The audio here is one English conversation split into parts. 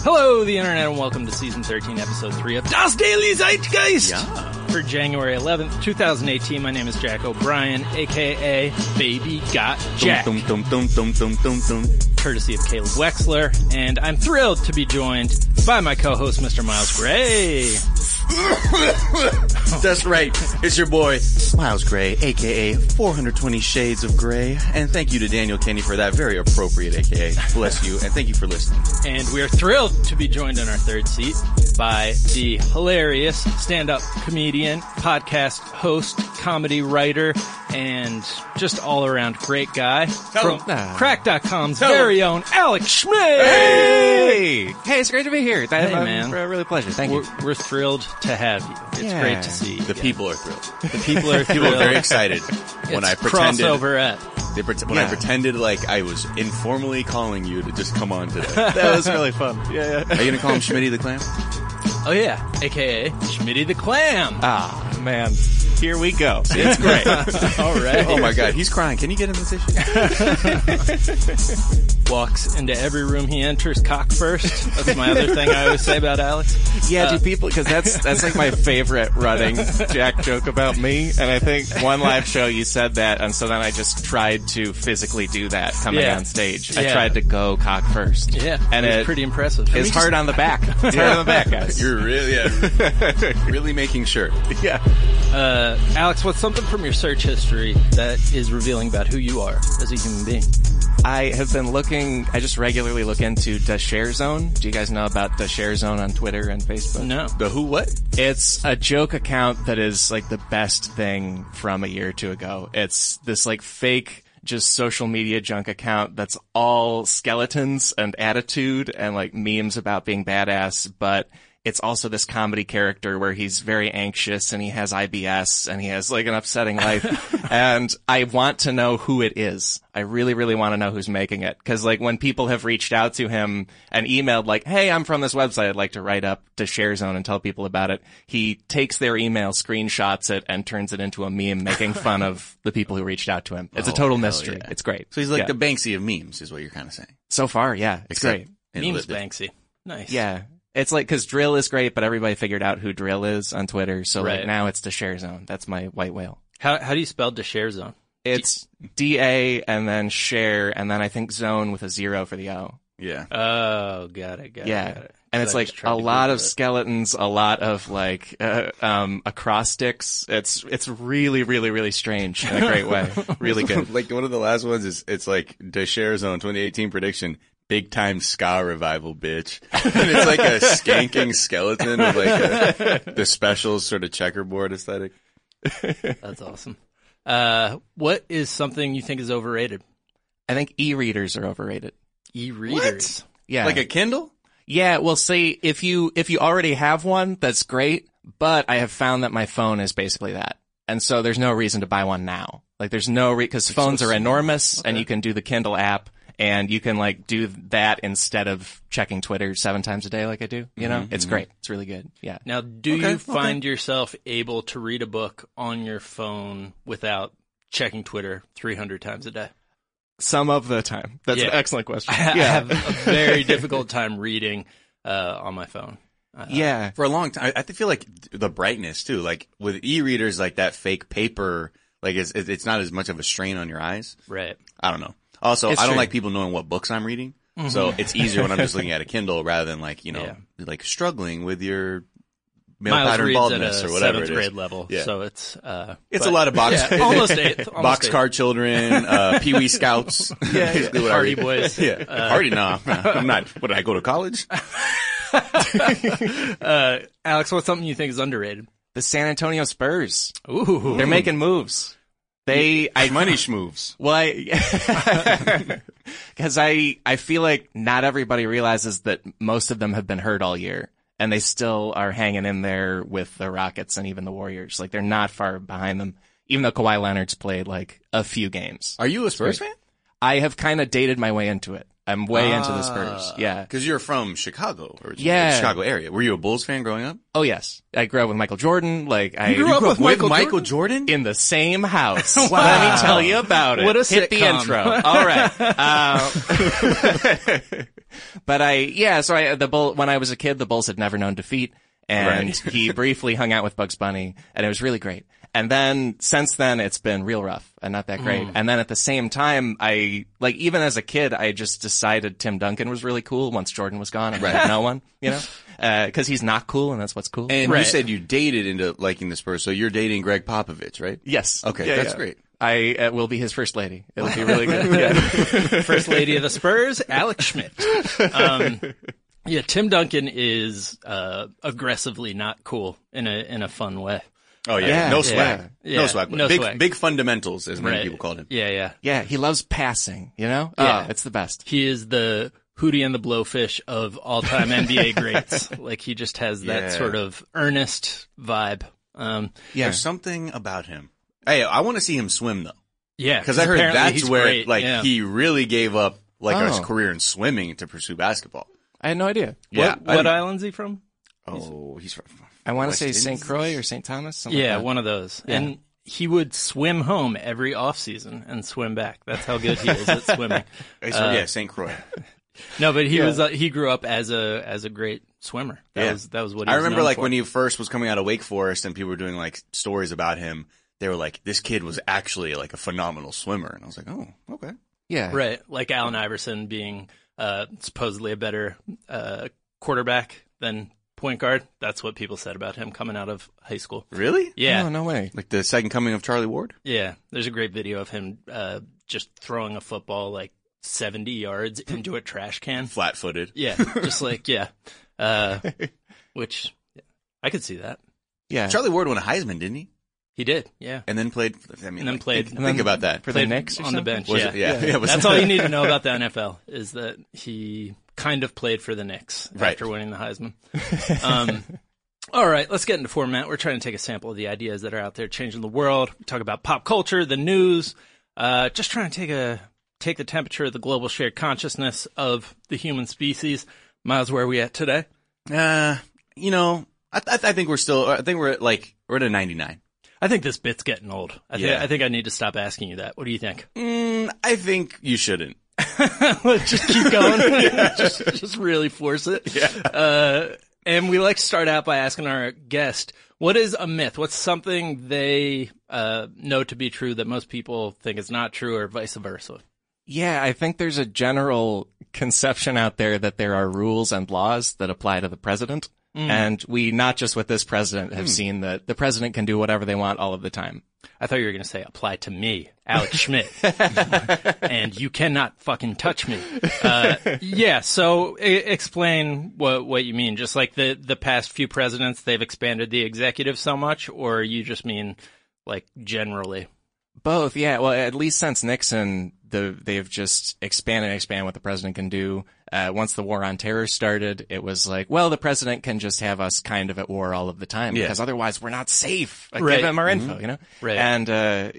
Hello, the internet, and welcome to season 13, episode 3 of Das Daily Zeitgeist. Yeah. For January 11th, 2018, my name is Jack O'Brien, aka Baby Got Jack. Courtesy of Caleb Wexler, and I'm thrilled to be joined by my co-host, Mr. Miles Gray. That's right. It's your boy, Miles Gray, aka 420 Shades of Gray. And thank you to Daniel Kenny for that very appropriate aka. Bless you, and thank you for listening. And we are thrilled to be joined in our third seat by the hilarious stand-up comedian, podcast host, comedy writer, and just all-around great guy from Crack.com's very own Alex Schmidt. Hey, it's great to be here. Man. Really a pleasure. Thank you. We're thrilled to have you. It's great to see you. The people are thrilled. The people are thrilled. People are very excited when I pretended. Crossover at. I pretended like I was informally calling you to just come on today. That was really fun. Yeah. Are you gonna call him Schmitty the Clam? Oh yeah, aka Schmitty the Clam. Ah, man. Here we go. It's great. All right. Oh my God, he's crying. Can you get him this issue? Walks into every room he enters cock first. That's my other thing I always say about Alex. Yeah, do people, because that's like my favorite running Jack joke about me. And I think one live show you said that, and so then I just tried to physically do that coming on stage. I tried to go cock first. Yeah, and it's pretty impressive. It's hard on the back. It's hard on the back, guys. You're really, really making sure. Yeah. Alex, what's something from your search history that is revealing about who you are as a human being? I have been I just regularly look into the Share Zone. Do you guys know about the Share Zone on Twitter and Facebook? No. The who what? It's a joke account that is like the best thing from a year or two ago. It's this like fake, just social media junk account that's all skeletons and attitude and like memes about being badass, but it's also this comedy character where he's very anxious and he has IBS and he has like an upsetting life. And I want to know who it is. I really, really want to know who's making it. Cause like when people have reached out to him and emailed like, hey, I'm from this website. I'd like to write up to ShareZone and tell people about it. He takes their email, screenshots it and turns it into a meme making fun of the people who reached out to him. It's a total mystery. Yeah. It's great. So he's like the Banksy of memes is what you're kind of saying. So far, yeah. It's great. Memes Banksy. Nice. Yeah. It's like, cause Drill is great, but everybody figured out who Drill is on Twitter. So like now it's the Share Zone. That's my white whale. How do you spell the Share Zone? It's D-A and then share and then I think zone with a 0 for the O. Yeah. Oh, got it. Got it. And it's like a lot of skeletons, a lot of like, acrostics. It's really, really, really strange in a great way. Really good. Like one of the last ones is, it's like the Share Zone 2018 prediction. Big time ska revival, bitch. And it's like a skanking skeleton with like the specials sort of checkerboard aesthetic. That's awesome. What is something you think is overrated? I think e-readers are overrated. E-readers? What? Yeah. Like a Kindle? Yeah, well see, if you already have one, that's great, but I have found that my phone is basically that. And so there's no reason to buy one now. Like there's no cause phones are enormous and you can do the Kindle app. And you can like do that instead of checking Twitter 7 times a day like I do. You know, it's great. It's really good. Yeah. Now, do you find yourself able to read a book on your phone without checking Twitter 300 times a day? Some of the time. That's an excellent question. I have a very difficult time reading on my phone. Yeah. For a long time. I feel like the brightness too. Like with e-readers, like that fake paper, like it's not as much of a strain on your eyes. Right. I don't know. Also, I don't like people knowing what books I'm reading. Mm-hmm. So it's easier when I'm just looking at a Kindle rather than like, like struggling with your male pattern baldness or whatever it is. 7th grade level. Yeah. So it's a lot of box, almost 8th. Boxcar Children, Pee-wee Scouts. Basically what Hardy I read. Boys. Yeah. Hardy, no, I'm not. What, did I go to college? Alex, what's something you think is underrated? The San Antonio Spurs. Ooh. They're making moves. Money schmoves. Well, because I feel like not everybody realizes that most of them have been hurt all year and they still are hanging in there with the Rockets and even the Warriors. Like they're not far behind them, even though Kawhi Leonard's played like a few games. Are you a Spurs fan? I have kind of dated my way into it. I'm way into the Spurs. Yeah. Cause you're from Chicago or the Chicago area. Were you a Bulls fan growing up? Oh yes. I grew up with Michael Jordan. Like I grew up with Michael Jordan in the same house. Wow. Let me tell you about it. What a Hit sitcom. the intro. All right. But when I was a kid, the Bulls had never known defeat. And he briefly hung out with Bugs Bunny, and it was really great. And then, since then, it's been real rough and not that great. And then at the same time, even as a kid, I just decided Tim Duncan was really cool once Jordan was gone and I had no one, cause he's not cool and that's what's cool. And you said you dated into liking the Spurs, so you're dating Greg Popovich, right? Yes. Okay, that's great. I will be his first lady. It'll be really good. Yeah. First lady of the Spurs, Alex Schmidt. Yeah, Tim Duncan is aggressively not cool in a fun way. Oh yeah, no swag. Yeah. No swag. No swag. Big fundamentals, as many people called him. Yeah. Yeah, he loves passing, Yeah. It's the best. He is the Hootie and the Blowfish of all-time NBA greats. Like, he just has that sort of earnest vibe. There's something about him. Hey, I want to see him swim though. Yeah. Because I heard that's where great. he really gave up his career in swimming to pursue basketball. I had no idea. Yeah. What island's he from? Oh, he's from I want to West say Indies? St. Croix or St. Thomas. Something Yeah, like that. one of those. Yeah. And he would swim home every off season and swim back. That's how good he is at swimming. St. Croix. No, but he grew up as a great swimmer. That was what he was I remember known for. when he first was coming out of Wake Forest and people were doing stories about him. They were like, this kid was actually a phenomenal swimmer, and I was like, oh, okay. Yeah. Right, like Allen Iverson being supposedly a better quarterback than point guard. That's what people said about him coming out of high school. Really? Yeah. Oh, no way. Like the second coming of Charlie Ward? Yeah. There's a great video of him just throwing a football 70 yards into a trash can. Flat-footed. Yeah. Just which I could see that. Yeah. Charlie Ward won a Heisman, didn't he? He did. Yeah. And then played. Think about that. For the Knicks or on the something? bench. Was Yeah. it? Yeah. That's all you need to know about the NFL is that he kind of played for the Knicks after winning the Heisman. All right, let's get into format. We're trying to take a sample of the ideas that are out there changing the world. We talk about pop culture, the news, just trying to take the temperature of the global shared consciousness of the human species. Miles, where are we at today? I think we're still. I think we're at a 99. I think this bit's getting old. I think I need to stop asking you that. What do you think? I think you shouldn't. Let's just keep going. just really force it. Yeah. And we like to start out by asking our guest, what is a myth? What's something they know to be true that most people think is not true, or vice versa? Yeah, I think there's a general conception out there that there are rules and laws that apply to the president. And we, not just with this president, have seen that the president can do whatever they want all of the time. I thought you were going to say apply to me, Alex Schmidt. And you cannot fucking touch me. So explain what you mean. Just like the past few presidents, they've expanded the executive so much, or you just mean generally? Both, yeah. Well, at least since Nixon, they've just expanded what the president can do. Once the war on terror started, it was the president can just have us kind of at war all of the time because otherwise we're not safe. Give him our info, Right. And,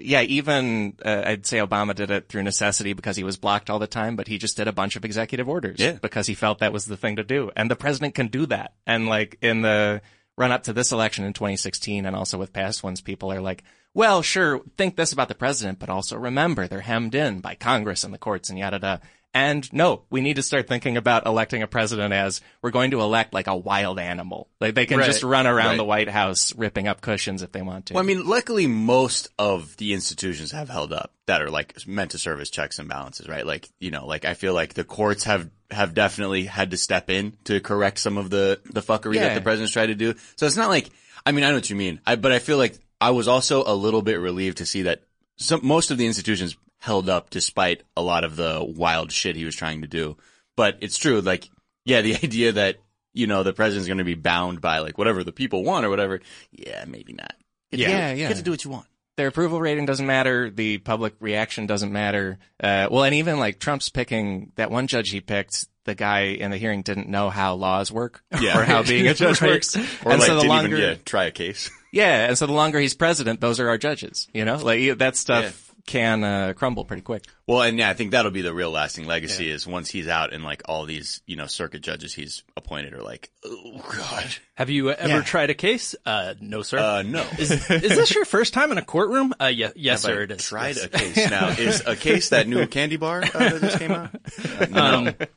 even, I'd say Obama did it through necessity because he was blocked all the time, but he just did a bunch of executive orders because he felt that was the thing to do. And the president can do that. And in the run up to this election in 2016 and also with past ones, people are like, well, sure, think this about the president, but also remember they're hemmed in by Congress and the courts and yada da. And no, we need to start thinking about electing a president as we're going to elect a wild animal. They can just run around the White House ripping up cushions if they want to. Well, I mean, luckily most of the institutions have held up that are meant to serve as checks and balances, right? I feel like the courts have definitely had to step in to correct some of the fuckery that the president's tried to do. So it's not I know what you mean. But I feel like I was also a little bit relieved to see that most of the institutions held up despite a lot of the wild shit he was trying to do. But it's true, the idea that, the president's going to be bound by whatever the people want or whatever. Yeah, maybe not. You get to do what you want. Their approval rating doesn't matter. The public reaction doesn't matter. And even Trump's picking that one judge he picked, the guy in the hearing didn't know how laws work or how being a judge works. Or and so the didn't longer, even try a case. Yeah. And so the longer he's president, those are our judges, that stuff can crumble pretty quick. Well, and I think that'll be the real lasting legacy is once he's out and all these, circuit judges he's appointed are oh God. Have you ever tried a case? No, sir. No. Is this your first time in a courtroom? Yes, sir. It is. Tried a case. Now, is a case that new candy bar that just came out? No.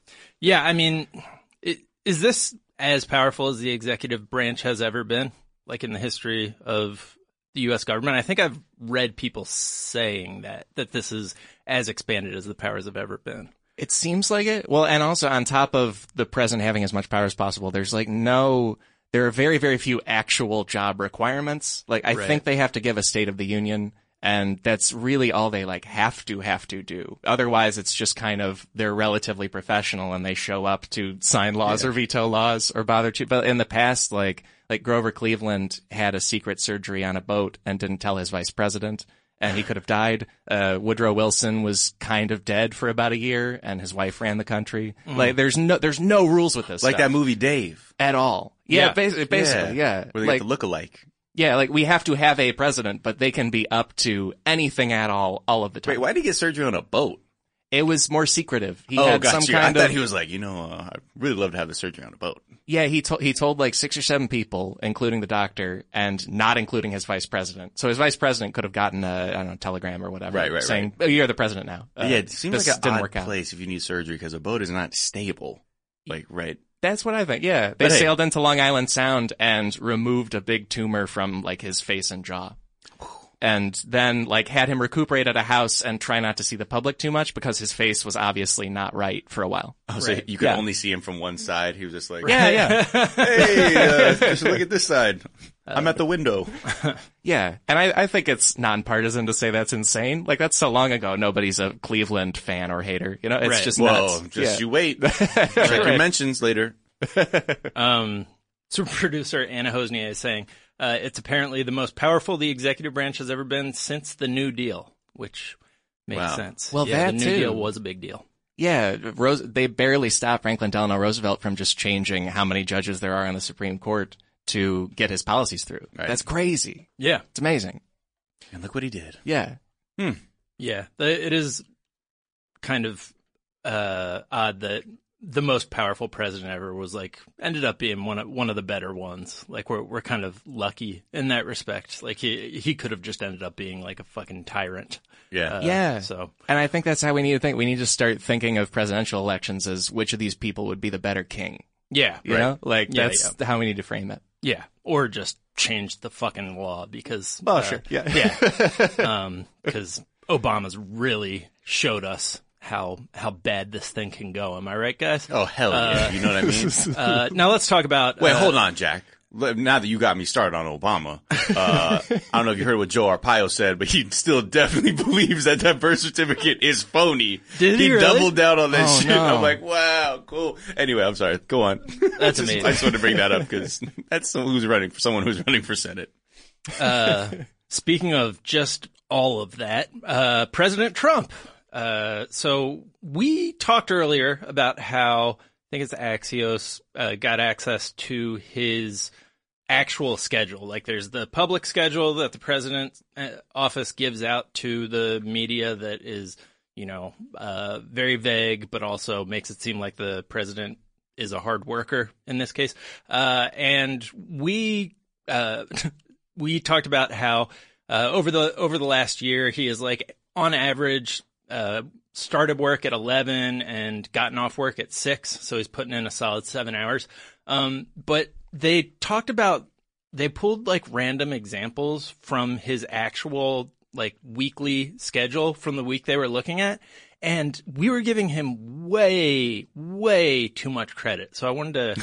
Yeah, I mean, is this as powerful as the executive branch has ever been, like in the history of the U.S. government? I think I've read people saying that this is as expanded as the powers have ever been. It seems like it. Well, and also on top of the president having as much power as possible, there's like there are very, very few actual job requirements. Like, I think they have to give a State of the Union, and that's really all they like have to do. Otherwise, it's just kind of, they're relatively professional and they show up to sign laws or veto laws or bother to. But in the past, like Grover Cleveland had a secret surgery on a boat and didn't tell his vice president, and he could have died. Woodrow Wilson was kind of dead for about a year, and his wife ran the country. Like, there's no rules with this Like stuff. that movie Dave. At all. Yeah, basically, yeah. Where they Like, get the look-alike. yeah, like, we have to have a president, but they can be up to anything at all of the time. Wait, why did he get surgery on a boat? It was more secretive. He had got some you. kind I thought of, he was like, I'd really love to have the surgery on a boat. yeah, he told like 6 or 7 people, including the doctor, and not including his vice president. So his vice president could have gotten a telegram or whatever. Right, saying, oh, you're the president now. Yeah, it seems this like an didn't odd work out. place if you need surgery because a boat is not stable. Like, right. That's what I think, yeah. They But hey. sailed into Long Island Sound and removed a big tumor from, like, his face and jaw. And then, like, had him recuperate at a house and try not to see the public too much because his face was obviously not right for a while. Oh, so you could Yeah. only see him from one side. He was just like, Yeah. hey, just look at this side. I'm at the window. Yeah. And I think it's nonpartisan to say that's insane. Like, that's so long ago, nobody's a Cleveland fan or hater. You know, it's Right. just Whoa, nuts. just Yeah. you wait. Check your mentions later. So producer Anna Hosnia is saying, it's apparently the most powerful the executive branch has ever been since the New Deal, which makes Wow. sense. Well, yeah, that the New too. Deal was a big deal. Yeah, they barely stopped Franklin Delano Roosevelt from just changing how many judges there are on the Supreme Court to get his policies through. Right. That's crazy. Yeah. It's amazing. And look what he did. Yeah. Yeah. It is kind of odd that the most powerful president ever was like ended up being one of the better ones. Like we're kind of lucky in that respect. Like he could have just ended up being like a fucking tyrant. Yeah. Yeah. So And I think that's how we need to think. We need to start thinking of presidential elections as which of these people would be the better king. yeah. You know? Like, Yeah, that's how we need to frame it. Yeah. Or just change the fucking law because Yeah. yeah. Because Obama's really showed us how bad this thing can go. Am I right, guys? Oh, hell yeah. You know what I mean? Now let's talk about. Wait, hold on, Jack. Now that you got me started on Obama, I don't know if you heard what Joe Arpaio said, but he still definitely believes that birth certificate is phony. Did he really? doubled down on that Oh, shit. no. I'm like, wow, cool. Anyway, I'm sorry. Go on. That's amazing. I just wanted to bring that up because that's someone who's running for Senate. Speaking of just all of that, President Trump. So we talked earlier about how I think it's Axios got access to his actual schedule. Like there's the public schedule that the president's office gives out to the media that is, very vague, but also makes it seem like the president is a hard worker in this case. And we talked about how over the last year he is like on average started work at 11 and gotten off work at 6, so he's putting in a solid 7 hours. But they pulled like random examples from his actual like weekly schedule from the week they were looking at, and we were giving him way, way too much credit. So I wanted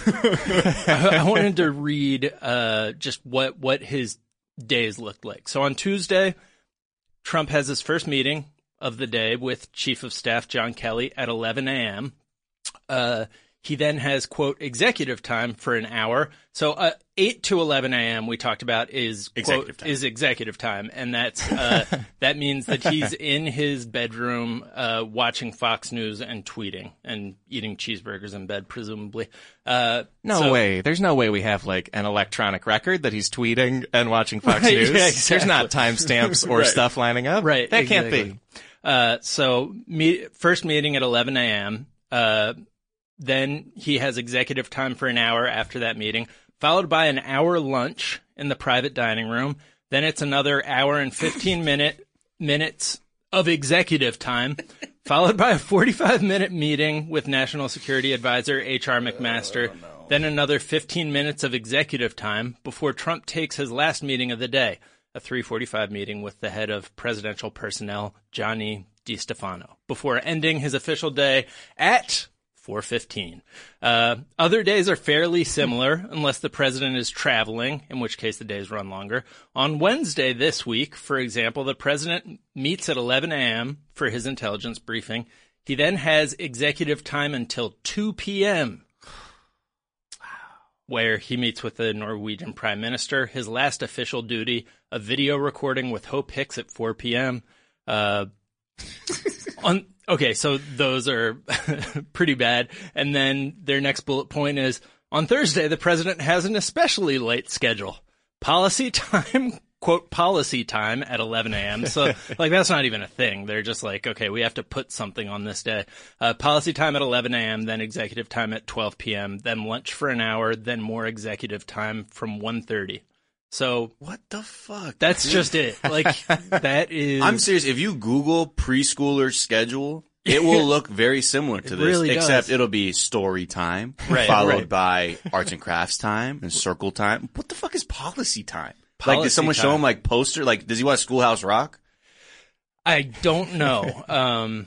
to read just what his days looked like. So on Tuesday, Trump has his first meeting of the day with Chief of Staff John Kelly at 11 a.m. He then has, quote, executive time for an hour. So 8 to 11 a.m. we talked about is, Executive quote, time. is executive time. And that's that means that he's in his bedroom watching Fox News and tweeting and eating cheeseburgers in bed, presumably. No way. There's no way we have like an electronic record that he's tweeting and watching Fox Right, News. yeah, exactly. There's not timestamps or Right. stuff lining up. Right. That exactly. can't be. So first meeting at 11 a.m. Then he has executive time for an hour after that meeting, followed by an hour lunch in the private dining room. Then it's another hour and 15 minutes of executive time followed by a 45-minute meeting with National Security Advisor H.R. McMaster, then another 15 minutes of executive time before Trump takes his last meeting of the day, a 3:45 meeting with the head of presidential personnel, Johnny DiStefano, before ending his official day at 4:15. Other days are fairly similar unless the president is traveling, in which case the days run longer. On Wednesday this week, for example, the president meets at 11 a.m. for his intelligence briefing. He then has executive time until 2 p.m., where he meets with the Norwegian prime minister. His last official duty, a video recording with Hope Hicks at 4 p.m. Okay, so those are pretty bad. And then their next bullet point is, on Thursday, the president has an especially late schedule. Policy time, quote, policy time at 11 a.m. So, like, that's not even a thing. They're just like, okay, we have to put something on this day. Policy time at 11 a.m., then executive time at 12 p.m., then lunch for an hour, then more executive time from 1:30. So what the fuck? That's just it. Like, that is... I'm serious. If you Google preschooler schedule, it will look very similar to this, really except does. it'll be story time, Right, followed right. by arts and crafts time and circle time. What the fuck is policy time? Like, did Policy someone show time. him, like, poster? Like, does he watch Schoolhouse Rock? I don't know.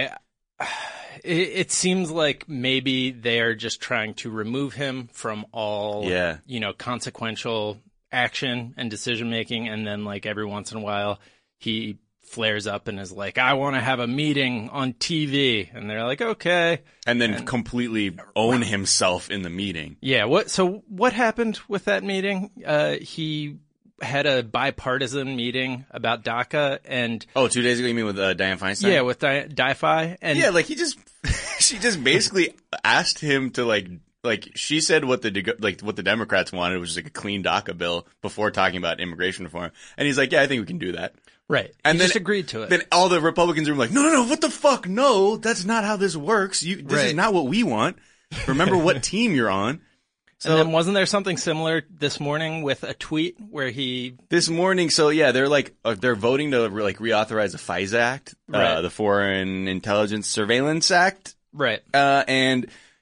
It seems like maybe they are just trying to remove him from all, Yeah. consequential action and decision making, and then like every once in a while he flares up and is like, I want to have a meeting on TV, and they're like, okay. And then completely own himself in the meeting. Yeah, what happened with that meeting? He had a bipartisan meeting about DACA, and Oh, 2 days ago, you mean with Dianne Feinstein? yeah, with DiFi, and Yeah, like, she just basically asked him to, like, she said what the Democrats wanted, which was like a clean DACA bill, before talking about immigration reform. And he's like, yeah, I think we can do that. right, And he then just agreed to it. Then all the Republicans are like, no, what the fuck? No, that's not how this works. This is Right. not what we want. Remember what team you're on. So And then wasn't there something similar this morning with a tweet where he... this morning, so yeah, they're like, they're voting to like reauthorize the FISA Act, Right. the Foreign Intelligence Surveillance Act. Right. And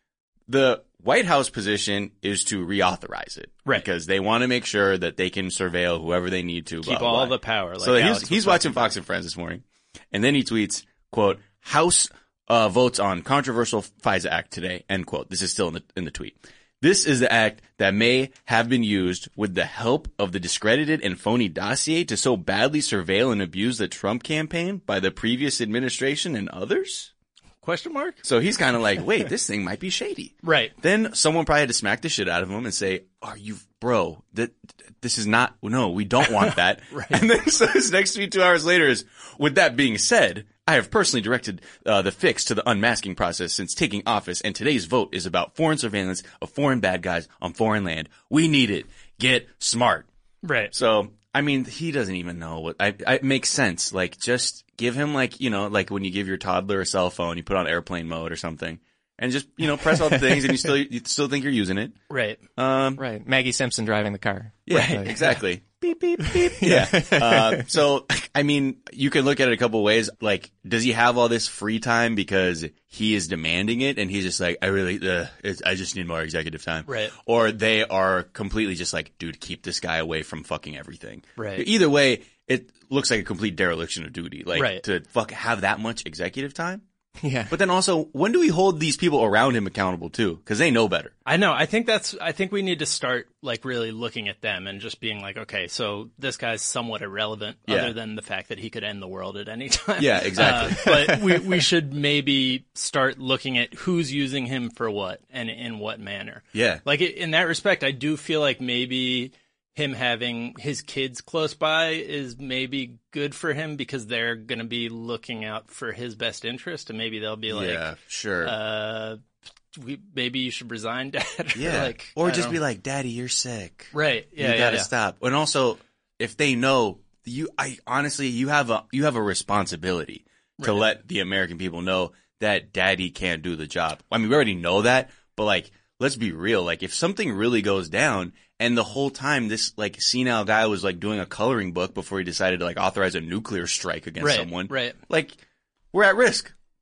the White House position is to reauthorize it. Right. Because they want to make sure that they can surveil whoever they need to. Keep blah, all blah. the power. Like So Alex he's was watching talking Fox and Friends this morning. And then he tweets, quote, House votes on controversial FISA Act today, end quote. This is still in the tweet. This is the act that may have been used with the help of the discredited and phony dossier to so badly surveil and abuse the Trump campaign by the previous administration and others? Question mark? So he's kind of like, wait, this thing might be shady. Right. Then someone probably had to smack the shit out of him and say, are you, bro, this is not, no, we don't want that. Right. And then so his next tweet 2 hours later is, with that being said, I have personally directed the fix to the unmasking process since taking office, and today's vote is about foreign surveillance of foreign bad guys on foreign land. We need it. Get smart. Right. So, I mean, he doesn't even know what, it makes sense. Like, just give him like, like when you give your toddler a cell phone, you put on airplane mode or something. And just, press all the things and you still think you're using it. Right. Right. Maggie Simpson driving the car. Yeah, Right. exactly. Beep, beep, beep. Yeah. So, I mean, you can look at it a couple of ways. Like, does he have all this free time because he is demanding it and he's just like, I just need more executive time. Right. Or they are completely just like, dude, keep this guy away from fucking everything. Right. Either way, it looks like a complete dereliction of duty. Like, Right. to have that much executive time. Yeah. But then also, when do we hold these people around him accountable too? Because they know better. I know. I think we need to start like really looking at them and just being like, okay, so this guy's somewhat irrelevant Yeah. other than the fact that he could end the world at any time. Yeah, exactly. But we should maybe start looking at who's using him for what and in what manner. Yeah. Like in that respect, I do feel like maybe him having his kids close by is maybe good for him because they're going to be looking out for his best interest, and maybe they'll be like, Yeah, sure. maybe you should resign, Dad. Yeah. Or Or just be like, Daddy, you're sick. right. Yeah, You gotta yeah. stop. And also, if they know, you have a responsibility to let the American people know that Daddy can't do the job. I mean, we already know that, but like, let's be real. Like, if something really goes down, and the whole time this like senile guy was like doing a coloring book before he decided to like authorize a nuclear strike against Right, someone, right. like, we're at risk.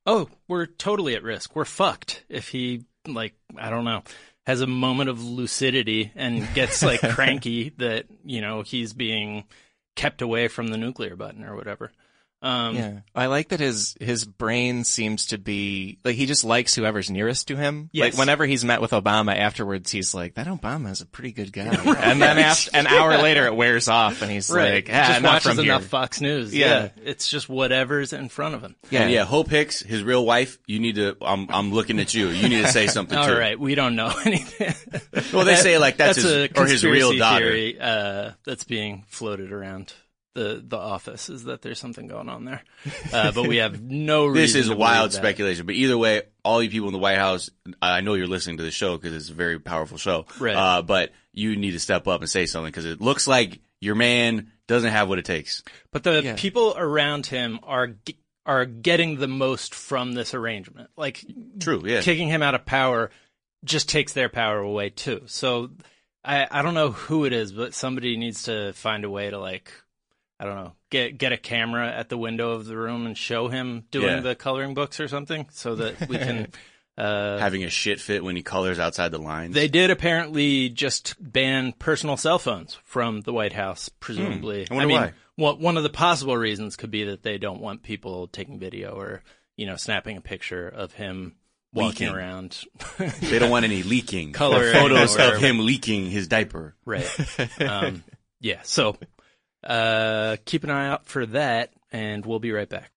oh, we're totally at risk. We're fucked if he, like, I don't know, has a moment of lucidity and gets, like, cranky that, you know, he's being kept away from the nuclear button or whatever. Yeah, I like that his brain seems to be like he just likes whoever's nearest to him. Yes. Like whenever he's met with Obama afterwards, he's like, "That Obama is a pretty good guy." Right. And then an hour later, it wears off, and he's like, just not watches from enough here. Fox News. Yeah. It's just whatever's in front of him. And yeah, Hope Hicks, his real wife, you need to, I'm looking at you. You need to say something All too. right, we don't know anything. Well, they say like that's a his, or his real conspiracy daughter. theory that's being floated around the office, is that there's something going on there. But we have no reason. This is to wild believe that. speculation, but either way, all you people in the White House, I know you're listening to the show because it's a very powerful show. Right. But you need to step up and say something because it looks like your man doesn't have what it takes. But the people around him are getting the most from this arrangement. Like, True, yeah. kicking him out of power just takes their power away too. So I don't know who it is, but somebody needs to find a way to, like, I don't know, get a camera at the window of the room and show him doing the coloring books or something so that we can... Having a shit fit when he colors outside the lines. They did apparently just ban personal cell phones from the White House, presumably. I wonder why. One of the possible reasons could be that they don't want people taking video or, you know, snapping a picture of him walking Leaking. around. They don't want any leaking. Color or photos or of him leaking his diaper. Right. Yeah, so keep an eye out for that, and we'll be right back.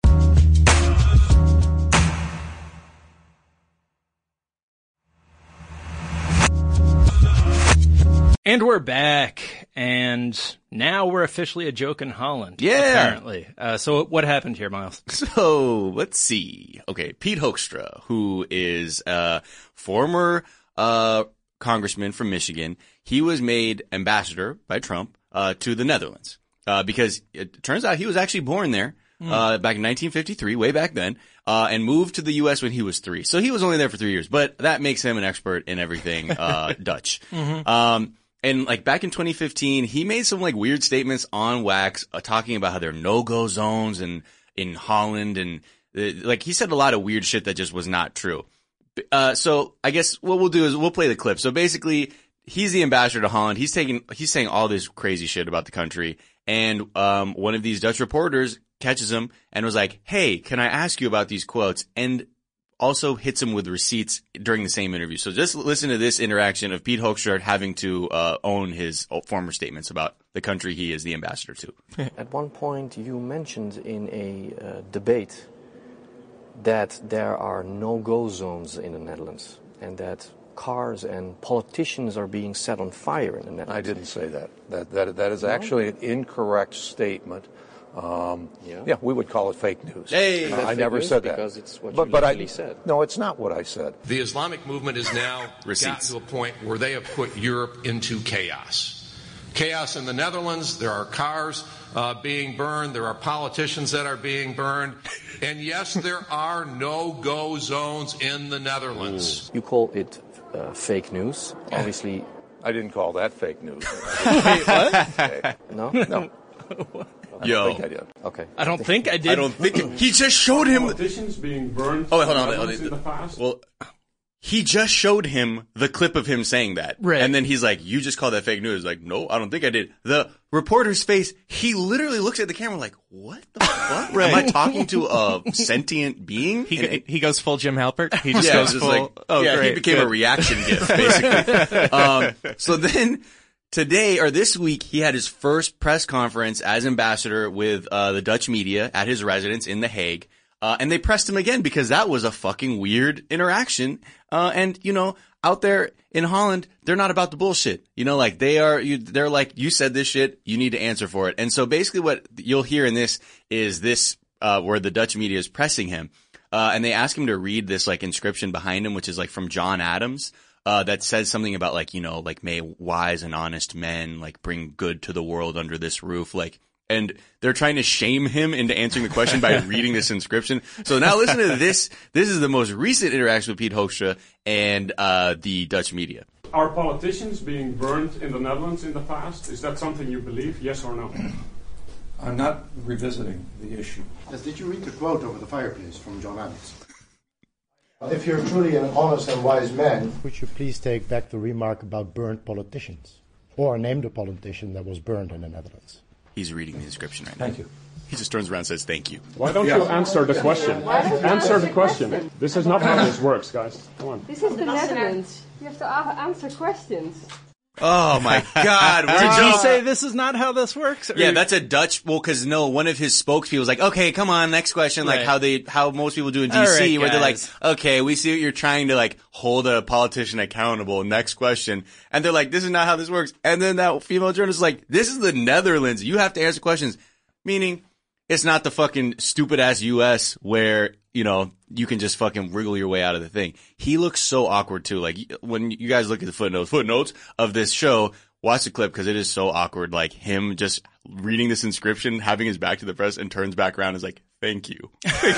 And we're back, and now we're officially a joke in Holland. Yeah. Apparently. So what happened here, Miles? So, let's see. Okay, Pete Hoekstra, who is a former congressman from Michigan, he was made ambassador by Trump to the Netherlands because it turns out he was actually born there back in 1953, way back then, and moved to the U.S. when he was 3. So he was only there for 3 years, but that makes him an expert in everything Dutch. And like back in 2015, he made some like weird statements on Wax, talking about how there are no-go zones in Holland, and like he said a lot of weird shit that just was not true. So I guess what we'll do is we'll play the clip. So basically, he's the ambassador to Holland. He's saying all this crazy shit about the country, and one of these Dutch reporters catches him and was like, "Hey, can I ask you about these quotes?" And also hits him with receipts during the same interview. So just listen to this interaction of Pete Hoekstra having to own his former statements about the country he is the ambassador to. At one point you mentioned in a debate that there are no-go zones in the Netherlands and that cars and politicians are being set on fire in the Netherlands. I didn't say that. That is actually an incorrect statement. Yeah, we would call it fake news. Hey, I never said that. Because it's what but you said. No, it's not what I said. The Islamic movement has now gotten to a point where they have put Europe into chaos. Chaos in the Netherlands. There are cars being burned. There are politicians that are being burned. And yes, there are no-go zones in the Netherlands. You call it fake news. Obviously. I didn't call that fake news. Wait, what? Okay. No? Yo. I think I did. Okay. I don't think I did. I don't think he just showed him. Politicians being burned. Oh, wait, hold on. in the past. Well, he just showed him the clip of him saying that. Right. And then he's like, "You just called that fake news." Like, no, I don't think I did. The reporter's face, he literally looks at the camera like, "What the fuck? Right. Am I talking to a sentient being?" He goes full Jim Halpert. He just Yeah, goes it's just full. like, oh, yeah, great. he became good. a reaction gif, basically. So then today, or this week, he had his first press conference as ambassador with the Dutch media at his residence in The Hague. And they pressed him again because that was a fucking weird interaction. And, you know, out there in Holland, they're not about the bullshit. You know, like they're like, you said this shit, you need to answer for it. And so basically what you'll hear in this is this, where the Dutch media is pressing him. And they ask him to read this like inscription behind him, which is like from John Adams. That says something about like, you know, like may wise and honest men like bring good to the world under this roof. Like, and they're trying to shame him into answering the question by reading this inscription. So now listen to this. This is the most recent interaction with Pete Hoekstra and the Dutch media. Are politicians being burned in the Netherlands in the past? Is that something you believe, yes or no? I'm not revisiting the issue. Yes, did you read the quote over the fireplace from John Adams? If you're truly an honest and wise man, would you please take back the remark about burnt politicians? Or name the politician that was burned in the Netherlands. He's reading the inscription right now. Thank you. He just turns around and says, thank you. Why don't you answer the question? Answer the question. This is not how this works, guys. Come on. This is the Netherlands. You have to answer questions. Oh my God! Did you say this is not how this works? Yeah, that's a Dutch. Well, because one of his spokespeople was like, "Okay, come on, next question." Like how most people do in DC, right, where they're like, guys. "Okay, we see what you're trying to like hold a politician accountable." Next question, and they're like, "This is not how this works." And then that female journalist is like, "This is the Netherlands. You have to answer questions," meaning it's not the fucking stupid ass U.S. where you can just fucking wriggle your way out of the thing. He looks so awkward too. Like when you guys look at the footnotes of this show, watch the clip because it is so awkward. Like him just reading this inscription, having his back to the press, and turns back around and is like, "Thank you."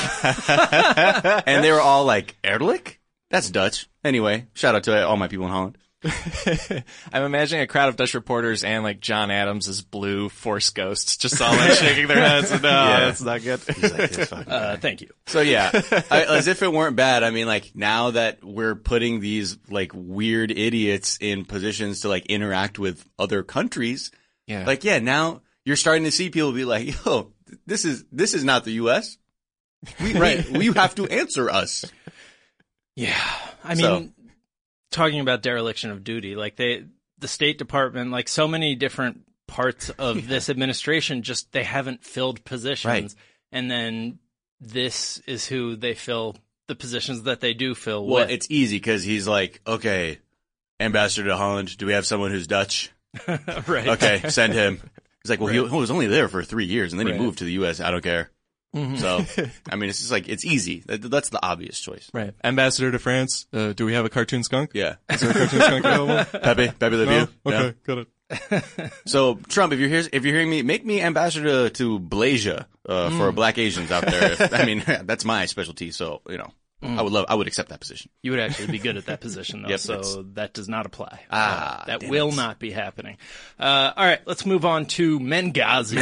And they were all like, "Ehrlich? That's Dutch." Anyway, shout out to all my people in Holland. I'm imagining a crowd of Dutch reporters and like John Adams as blue Force ghosts, just all like shaking their heads. No, that's not good. He's like, "This fucking guy." Thank you. So yeah, as if it weren't bad. I mean, like now that we're putting these like weird idiots in positions to like interact with other countries, now you're starting to see people be like, "Yo, this is not the U.S. We have to answer us." Yeah, I mean. Talking about dereliction of duty, like the State Department, like so many different parts of this administration, just they haven't filled positions. Right. And then this is who they fill the positions that they do fill Well, with. it's easy because he's like, "Okay, ambassador to Holland, do we have someone who's Dutch?" Right. Okay, send him. He's like, "Well, he was only there for 3 years and then he moved to the U.S. I don't care." Mm-hmm. So, I mean, it's just like, it's easy. That's the obvious choice. Right. Ambassador to France. Do we have a cartoon skunk? Yeah. Is there a cartoon skunk available? Pepe Le Pew. No? Okay, Yeah. got it. So, Trump, if you're hearing me, make me ambassador to Malaysia, for Black Asians out there. I mean, that's my specialty. So, I would accept that position. You would actually be good at that position, though, Yep, so that does not apply. That damn will it. not be happening. All right, let's move on to Benghazi.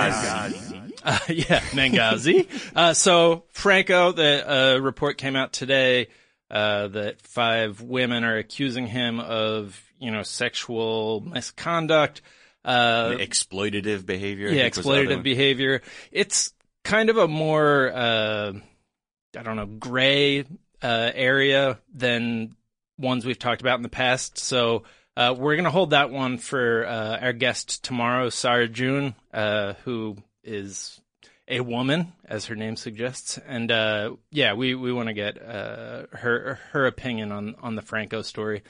Benghazi. So, Franco, the report came out today that 5 women are accusing him of, sexual misconduct. Exploitative behavior. Yeah, exploitative behavior. It's kind of a more... gray area than ones we've talked about in the past. So we're going to hold that one for our guest tomorrow, Sarah June, who is a woman, as her name suggests. And we want to get her opinion on the Franco story.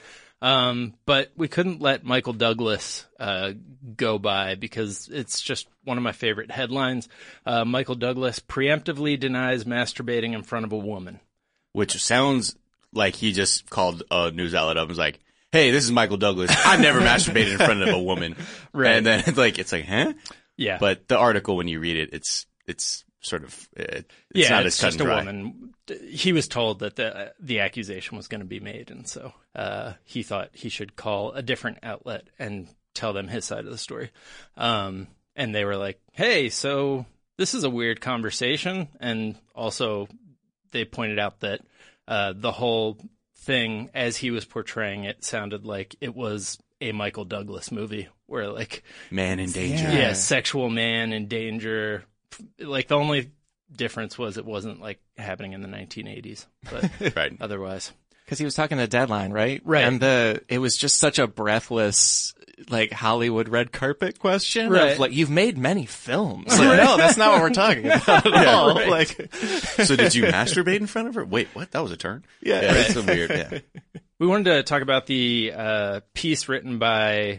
But we couldn't let Michael Douglas go by because it's just one of my favorite headlines. Michael Douglas preemptively denies masturbating in front of a woman. Which sounds like he just called a news outlet up and was like, "Hey, this is Michael Douglas. I've never masturbated in front of a woman." Right. And then it's like, huh? Yeah. But the article, when you read it, it's sort of, it's not as cut just and dry. a woman. He was told that the accusation was going to be made, and so he thought he should call a different outlet and tell them his side of the story. And they were like, "Hey, so this is a weird conversation," and also they pointed out that the whole thing, as he was portraying it, sounded like it was a Michael Douglas movie, where like man in danger. Yeah, sexual man in danger. Like the only difference was it wasn't like happening in the 1980s, but Right. otherwise. Because he was talking to Deadline, right? Right. And it was just such a breathless, like, Hollywood red carpet question. Right. Of, like, you've made many films. Like, no, that's not what we're talking about at all. right. Like, So did you masturbate in front of her? Wait, what? That was a turn? Yeah. It's a weird, yeah. We wanted to talk about the piece written by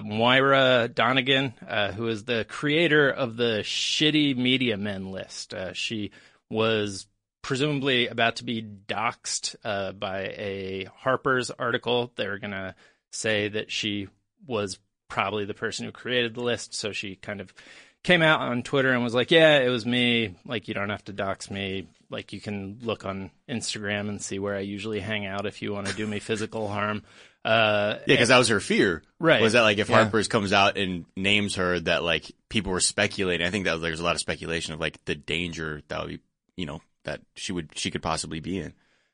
Moira Donegan, who is the creator of the Shitty Media Men list. She was presumably about to be doxxed by a Harper's article. They were going to say that she was probably the person who created the list, so she kind of came out on Twitter and was like, "Yeah, it was me. Like, you don't have to dox me. Like, you can look on Instagram and see where I usually hang out if you want to do me physical harm." Yeah, because that was her fear. Right. Was that like if Harper's comes out and names her, that like people were speculating. I think that there's a lot of speculation of like the danger that would be, that she could possibly be in.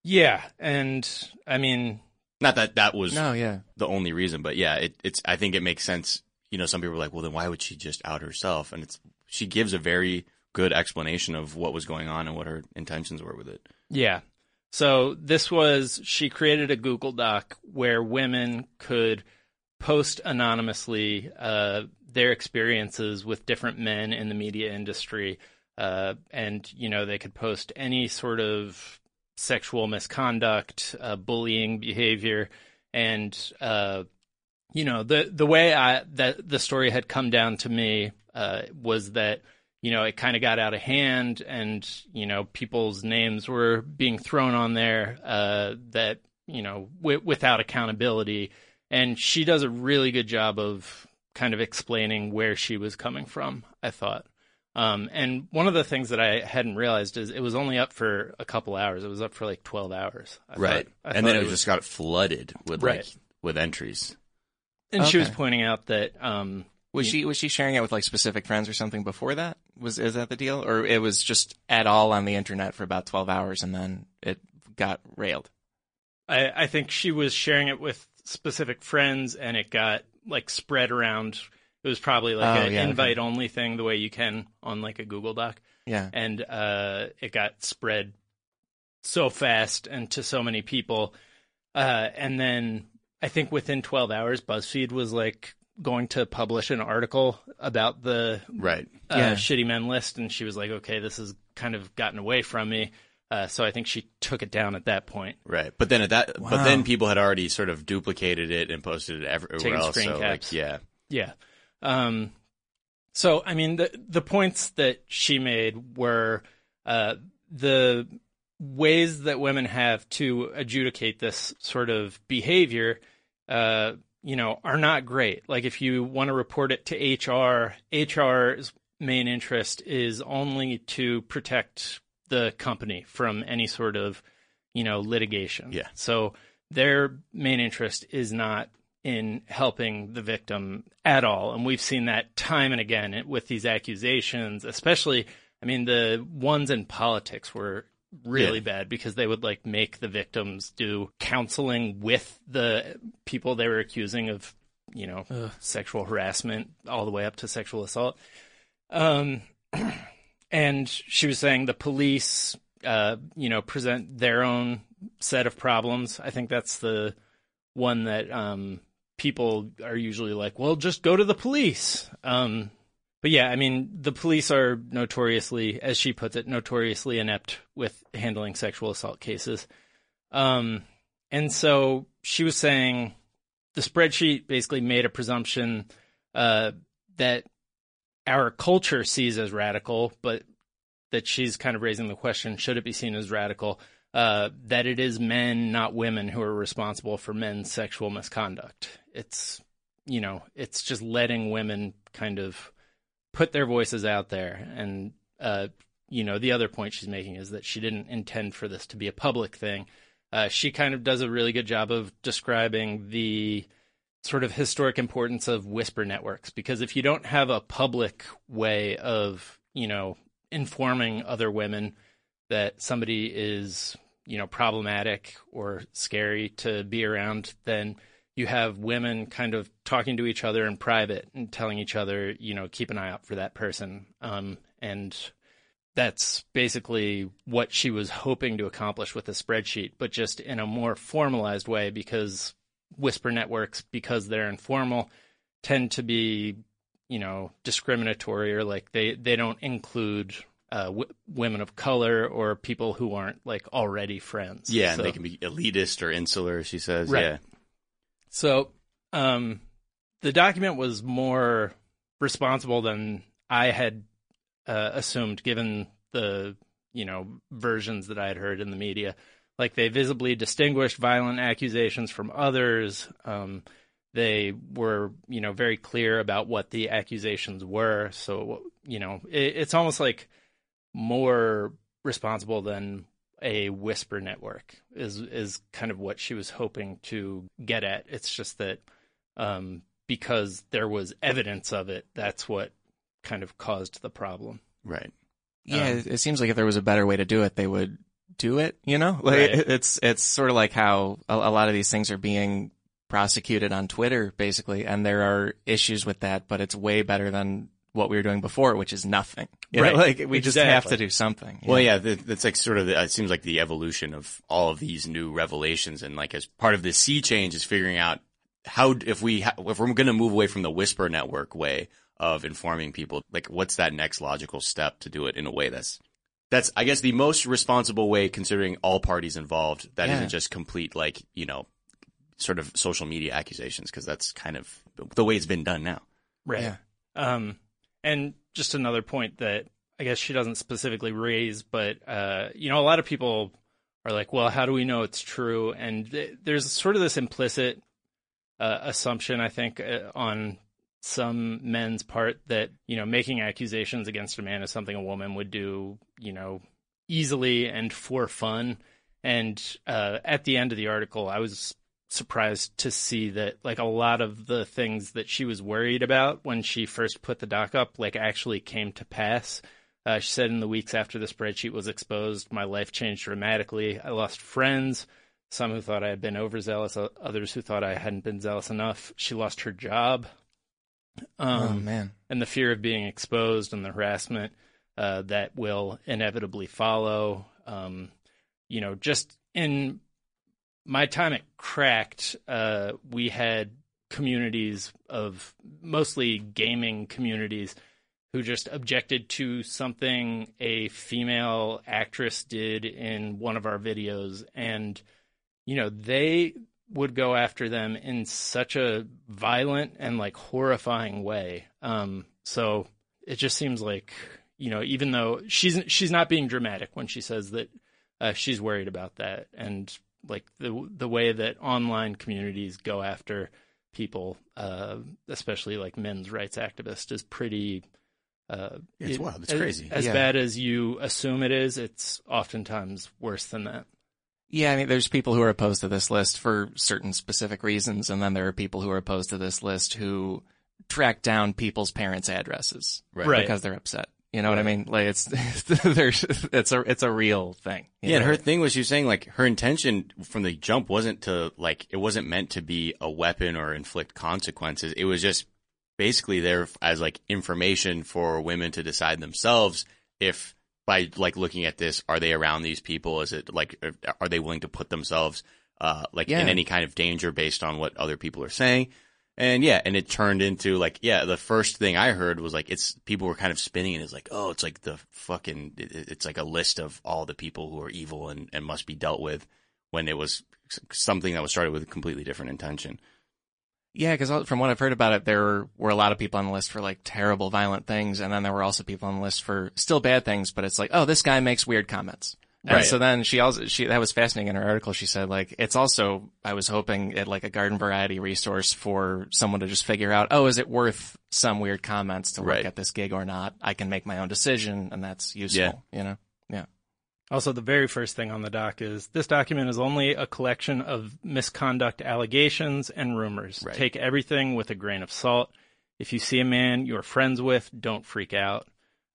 Yeah, and I mean, not that was the only reason, but yeah, it's. I think it makes sense. You know, some people are like, well, then why would she just out herself? And she gives a very good explanation of what was going on and what her intentions were with it. Yeah. So she created a Google Doc where women could post anonymously their experiences with different men in the media industry. And, you know, they could post any sort of sexual misconduct, bullying behavior. And, you know, the way that the story had come down to me was that, you know, it kind of got out of hand and, you know, people's names were being thrown on there that, you know, without accountability. And she does a really good job of kind of explaining where she was coming from, I thought. And one of the things that I hadn't realized is it was only up for a couple hours. It was up for like 12 hours. I thought then it just got flooded with with entries. And she was pointing out that was she sharing it with like specific friends or something before that? Is that the deal, or it was just at all on the internet for about 12 hours and then it got railed? I think she was sharing it with specific friends and it got like spread around. It was probably like an invite only thing, the way you can on like a Google Doc. Yeah. And it got spread so fast and to so many people. And then I think within 12 hours, BuzzFeed was like going to publish an article about the Shitty Men list. And she was like, okay, this has kind of gotten away from me. So I think she took it down at that point. Right. But then but then people had already sort of duplicated it and posted it everywhere else. Screen so caps. Like, Yeah. So, I mean, the points that she made were the ways that women have to adjudicate this sort of behavior, you know, are not great. Like if you want to report it to HR's main interest is only to protect the company from any sort of, you know, litigation. Yeah. So their main interest is not in helping the victim at all. And we've seen that time and again with these accusations, especially, I mean, the ones in politics were really bad because they would like make the victims do counseling with the people they were accusing of, you know, sexual harassment all the way up to sexual assault. And she was saying the police, you know, present their own set of problems. I think that's the one that people are usually like, well, just go to the police. But yeah, I mean, the police are notoriously, as she puts it, notoriously inept with handling sexual assault cases. And so she was saying the spreadsheet basically made a presumption that our culture sees as radical, but that she's kind of raising the question, should it be seen as radical, that it is men, not women, who are responsible for men's sexual misconduct. It's, you know, it's just letting women kind of put their voices out there. And, you know, the other point she's making is that she didn't intend for this to be a public thing. She kind of does a really good job of describing the sort of historic importance of whisper networks, because if you don't have a public way of, you know, informing other women that somebody is, you know, problematic or scary to be around, then you have women kind of talking to each other in private and telling each other, you know, keep an eye out for that person. And that's basically what she was hoping to accomplish with the spreadsheet, but just in a more formalized way, because whisper networks, because they're informal, tend to be, you know, discriminatory, or like they don't include women of color or people who aren't like already friends. Yeah, so, and they can be elitist or insular, she says. Right. Yeah. So the document was more responsible than I had assumed, given the, you know, versions that I had heard in the media. Like, they visibly distinguished violent accusations from others. They were, you know, very clear about what the accusations were. So, you know, it's almost like more responsible than a whisper network is kind of what she was hoping to get at. It's just that because there was evidence of it, that's what kind of caused the problem. Right. Yeah, it seems like if there was a better way to do it, they would do it, you know? Like, Right. it's sort of like how a lot of these things are being prosecuted on Twitter, basically, and there are issues with that, but it's way better than what we were doing before, which is nothing. You know, Right. like, we just have to do something. Well, yeah, that's like sort of, it seems like the evolution of all of these new revelations. And like as part of the sea change is figuring out how, if we're going to move away from the whisper network way of informing people, like what's that next logical step to do it in a way that's, I guess, the most responsible way considering all parties involved. That isn't just complete, like, you know, sort of social media accusations, because that's kind of the way it's been done now. Right. Yeah. And just another point that I guess she doesn't specifically raise, but, you know, a lot of people are like, well, how do we know it's true? And there's sort of this implicit assumption, I think, on some men's part that, you know, making accusations against a man is something a woman would do, you know, easily and for fun. And at the end of the article, I was surprised to see that, like, a lot of the things that she was worried about when she first put the doc up, like, actually came to pass. She said, in the weeks after the spreadsheet was exposed, my life changed dramatically. I lost friends, some who thought I had been overzealous, others who thought I hadn't been zealous enough. She lost her job. Oh, man. And the fear of being exposed and the harassment that will inevitably follow. You know, just in my time at Cracked, we had communities of mostly gaming communities who just objected to something a female actress did in one of our videos. And, you know, they would go after them in such a violent and, like, horrifying way. So it just seems like, you know, even though she's not being dramatic when she says that she's worried about that. And, like, the way that online communities go after people, especially like men's rights activists, is pretty it's wild. It's crazy. As bad as you assume it is, it's oftentimes worse than that. Yeah, I mean, there's people who are opposed to this list for certain specific reasons, and then there are people who are opposed to this list who track down people's parents' addresses because they're upset. You know what I mean? Like, it's a real thing. Yeah, and her thing was, she was saying, like, her intention from the jump wasn't to, like, it wasn't meant to be a weapon or inflict consequences. It was just basically there as, like, information for women to decide themselves if, by, like, looking at this, are they around these people? Is it, like, are they willing to put themselves, in any kind of danger based on what other people are saying? And and it turned into, like, the first thing I heard was, like, people were kind of spinning it as, like, oh, it's like it's like a list of all the people who are evil and must be dealt with, when it was something that was started with a completely different intention. Yeah, because from what I've heard about it, there were a lot of people on the list for, like, terrible, violent things, and then there were also people on the list for still bad things, but it's like, oh, this guy makes weird comments. And so then that was fascinating in her article. She said, like, it's also, I was hoping at, like, a garden variety resource for someone to just figure out, oh, is it worth some weird comments to look at this gig or not? I can make my own decision, and that's useful, you know? Yeah. Also, the very first thing on the doc is, this document is only a collection of misconduct allegations and rumors. Right. Take everything with a grain of salt. If you see a man you're friends with, don't freak out.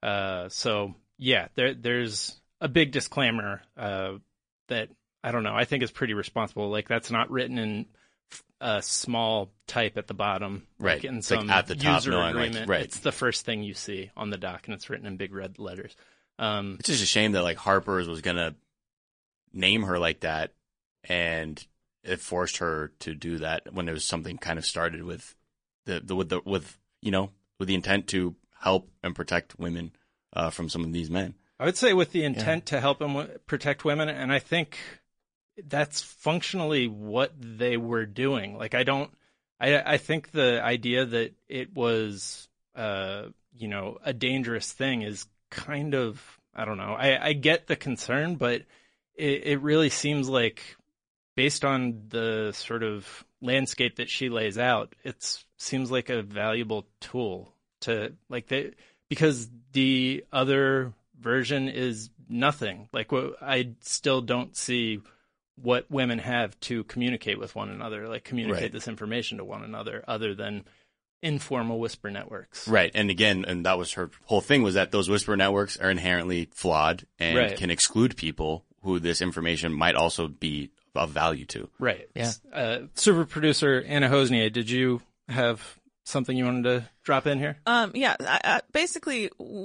There's a big disclaimer that, I don't know, I think is pretty responsible. Like, that's not written in small type at the bottom, right? Like in some like at the top, user agreement. Like, right. It's the first thing you see on the doc, and it's written in big red letters. It's just a shame that, like, Harper's was gonna name her like that, and it forced her to do that when it was something kind of started with the intent to help and protect women from some of these men. I would say with the intent to help them protect women, and I think that's functionally what they were doing. Like, I think the idea that it was, a dangerous thing is kind of, I don't know. I get the concern, but it really seems like, based on the sort of landscape that she lays out, it seems like a valuable tool to, like, because the other version is nothing. Like, I still don't see what women have to communicate with one another, like communicate this information to one another, other than informal whisper networks. Right. And again, and that was her whole thing, was that those whisper networks are inherently flawed and can exclude people who this information might also be of value to. Right. Yeah. Super producer Anna Hosnia, did you have something you wanted to drop in here? Basically,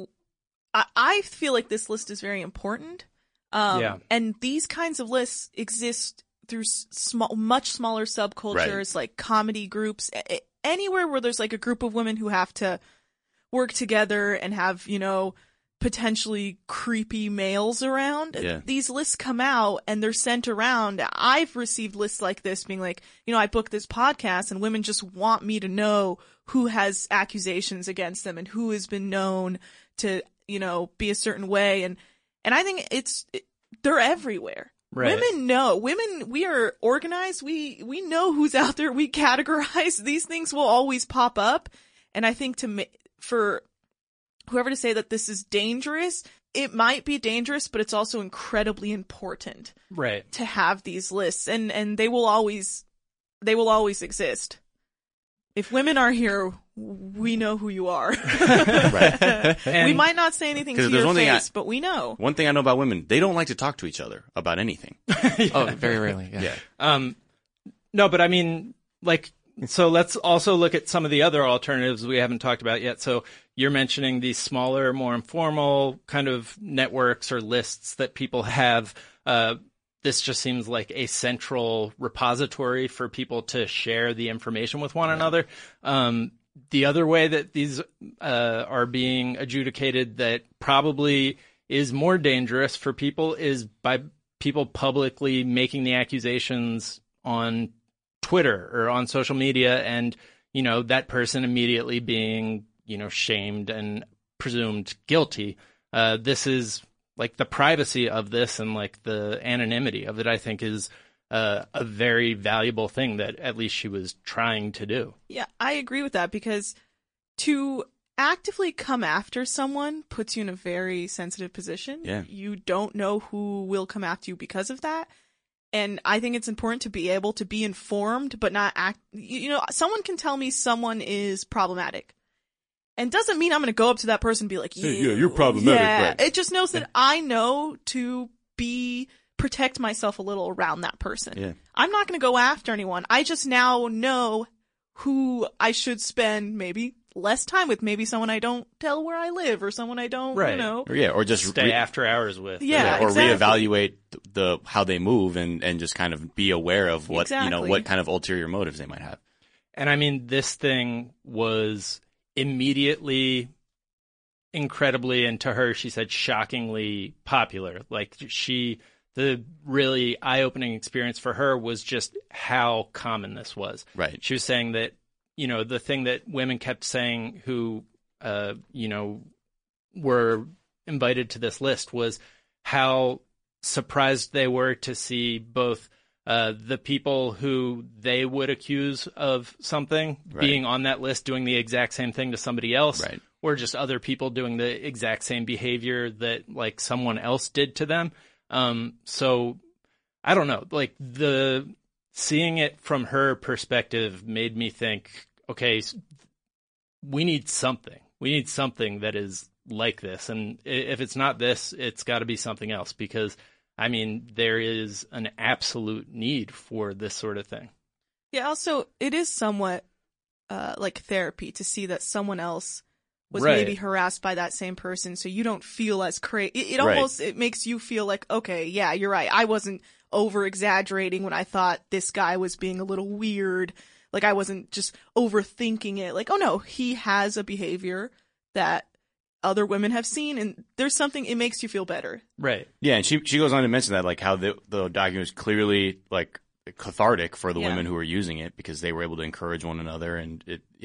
I feel like this list is very important. And these kinds of lists exist through much smaller subcultures, like comedy groups, anywhere where there's like a group of women who have to work together and have, potentially creepy males around. Yeah. These lists come out and they're sent around. I've received lists like this being like, I booked this podcast and women just want me to know who has accusations against them and who has been known to, be a certain way. And I think they're everywhere. Right. Women know. We are organized. We know who's out there. We categorize. These things will always pop up. And I think for whoever to say that this is dangerous, it might be dangerous, but it's also incredibly important. Right. To have these lists. And they will always exist. If women are here, we know who you are. Right. We might not say anything to your face, but we know. One thing I know about women, they don't like to talk to each other about anything. Oh, very rarely. Yeah. No, but I mean, so let's also look at some of the other alternatives we haven't talked about yet. So you're mentioning these smaller, more informal kind of networks or lists that people have. This just seems like a central repository for people to share the information with one another. The other way that these are being adjudicated that probably is more dangerous for people is by people publicly making the accusations on Twitter or on social media and, that person immediately being, shamed and presumed guilty. This is like the privacy of this and like the anonymity of it, I think is a very valuable thing that at least she was trying to do. Yeah, I agree with that because to actively come after someone puts you in a very sensitive position. Yeah. You don't know who will come after you because of that. And I think it's important to be able to be informed, but not act. Someone can tell me someone is problematic. And doesn't mean I'm going to go up to that person and be like, yeah, you're problematic. Yeah, right. It just knows that I know to protect myself a little around that person. Yeah. I'm not going to go after anyone. I just now know who I should spend maybe less time with. Maybe someone I don't tell where I live or someone I don't, or just stay after hours with. Yeah, or exactly. reevaluate how they move and just kind of be aware of what, exactly. What kind of ulterior motives they might have. And I mean, this thing was immediately incredibly, and to her, she said shockingly popular. Like the really eye-opening experience for her was just how common this was. Right. She was saying that, the thing that women kept saying who, were invited to this list was how surprised they were to see both the people who they would accuse of something being on that list doing the exact same thing to somebody else, or just other people doing the exact same behavior that like someone else did to them. So I don't know, like seeing it from her perspective made me think, okay, we need something. We need something that is like this. And if it's not this, it's got to be something else because I mean, there is an absolute need for this sort of thing. Yeah, also, it is somewhat like therapy to see that someone else was Right. maybe harassed by that same person, so you don't feel as crazy. It almost it makes you feel like, okay, yeah, you're right. I wasn't over-exaggerating when I thought this guy was being a little weird. Like, I wasn't just overthinking it. Like, oh no, he has a behavior that other women have seen, and there's something, it makes you feel better. Right. Yeah, and she goes on to mention that, like, how the document was clearly, like, cathartic for the women who were using it because they were able to encourage one another, and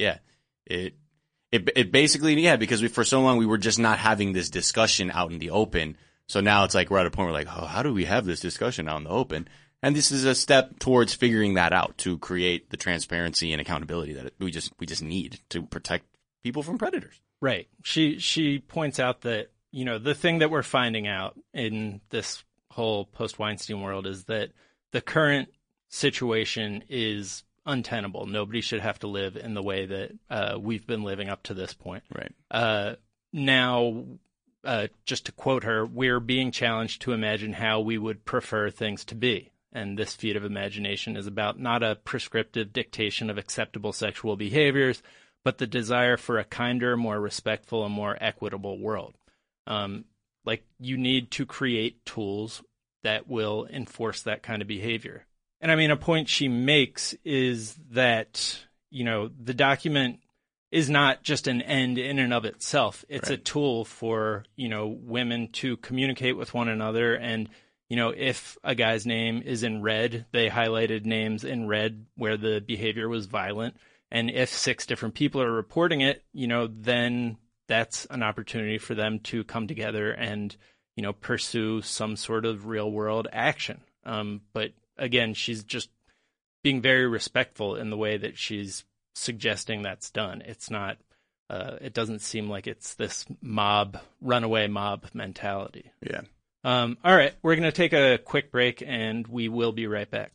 it basically, because for so long we were just not having this discussion out in the open, so now it's like we're at a point where, like, oh, how do we have this discussion out in the open? And this is a step towards figuring that out to create the transparency and accountability that we just need to protect people from predators. Right. She points out that, the thing that we're finding out in this whole post-Weinstein world is that the current situation is untenable. Nobody should have to live in the way that we've been living up to this point. Right. Now, just to quote her, we're being challenged to imagine how we would prefer things to be. And this feat of imagination is about not a prescriptive dictation of acceptable sexual behaviors, but the desire for a kinder, more respectful, and more equitable world. Like, you need to create tools that will enforce that kind of behavior. And I mean, a point she makes is that, you know, the document is not just an end in and of itself. It's a tool for, you know, women to communicate with one another. And, you know, if a guy's name is in red, they highlighted names in red where the behavior was violent. And if 6 different people are reporting it, you know, then that's an opportunity for them to come together and, you know, pursue some sort of real world action. But again, she's just being very respectful in the way that she's suggesting that's done. It's not, it doesn't seem like it's this runaway mob mentality. Yeah. All right. We're going to take a quick break and we will be right back.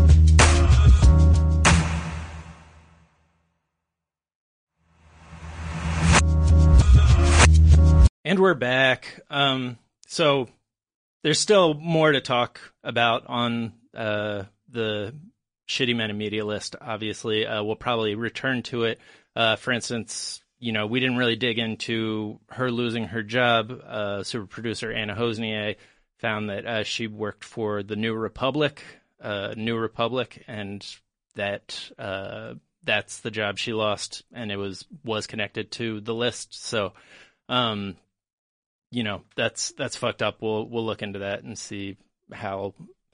And we're back. So there's still more to talk about on the Shitty Men in Media list, obviously. We'll probably return to it. For instance, you know, we didn't really dig into her losing her job. Super producer Anna Hosnier found that she worked for the New Republic, and that that's the job she lost, and it was connected to the list. So, you know, that's fucked up. We'll look into that and see how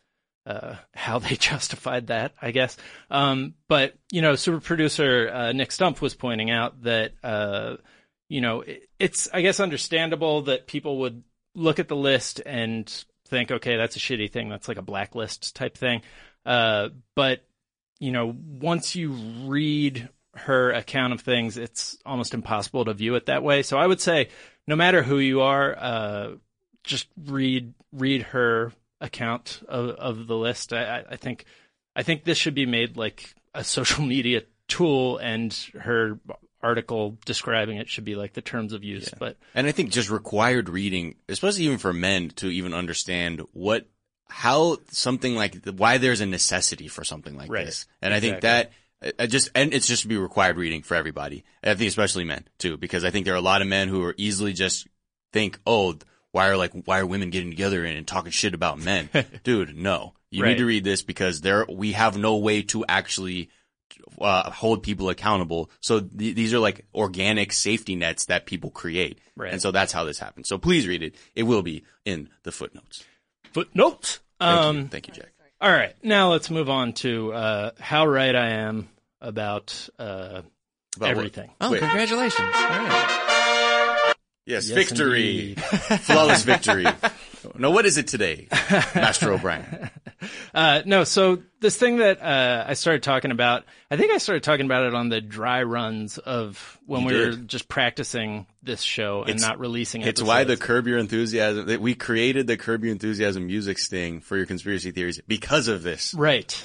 they justified that, I guess. But, you know, super producer Nick Stumpf was pointing out that, you know, it's, I guess, understandable that people would look at the list and think, okay, that's a shitty thing. That's like a blacklist type thing. But, you know, once you read her account of things, it's almost impossible to view it that way. So I would say, no matter who you are, just read her account of the list. I think this should be made like a social media tool, and her article describing it should be like the terms of use. Yeah. And I think just required reading, especially even for men, to even understand how something like why there's a necessity for something like this. And I think that. And it's just to be required reading for everybody. I think especially men too, because I think there are a lot of men who are easily just think, oh, why are women getting together and talking shit about men? Dude, no. You need to read this because we have no way to actually hold people accountable. So these are like organic safety nets that people create. Right. And so that's how this happens. So please read it. It will be in the footnotes. Footnotes. Thank you, Jack. All right, now let's move on to how right I am about everything. What? Oh, congratulations. All right. Yes, victory. Flawless victory. No, what is it today, Master O'Brien? No, so this thing that I started talking about, I think I started talking about it on the dry runs of when we were just practicing this show and not releasing episodes. It's why the Curb Your Enthusiasm, we created the Curb Your Enthusiasm music sting for your conspiracy theories because of this. Right.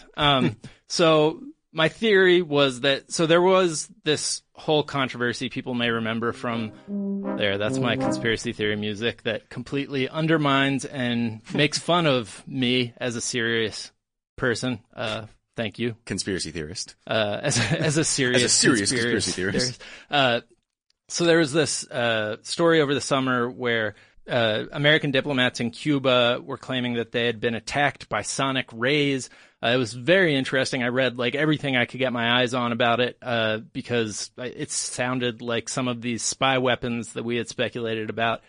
So my theory was that, so there was this whole controversy people may remember from there. That's my conspiracy theory music that completely undermines and makes fun of me as a serious person. Thank you. Conspiracy theorist. As a serious conspiracy theorist. So there was this story over the summer where American diplomats in Cuba were claiming that they had been attacked by sonic rays. It was very interesting. I read like everything I could get my eyes on about it because it sounded like some of these spy weapons that we had speculated about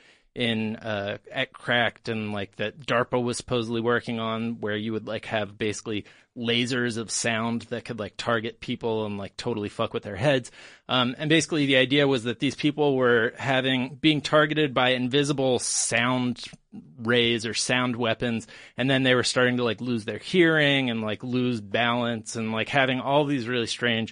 at Cracked, and like that DARPA was supposedly working on, where you would like have basically lasers of sound that could like target people and like totally fuck with their heads. And basically the idea was that these people were being targeted by invisible sound rays or sound weapons, and then they were starting to like lose their hearing and like lose balance and like having all these really strange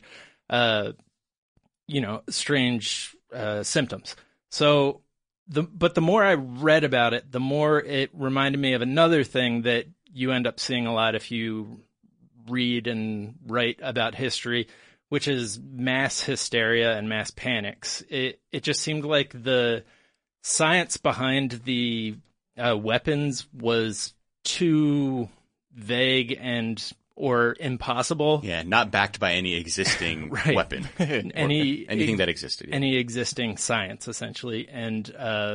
symptoms. So but the more I read about it, the more it reminded me of another thing that you end up seeing a lot if you read and write about history, which is mass hysteria and mass panics. It just seemed like the science behind the weapons was too vague or impossible. Yeah, not backed by any existing weapon. Anything that existed. Yeah. Any existing science, essentially. And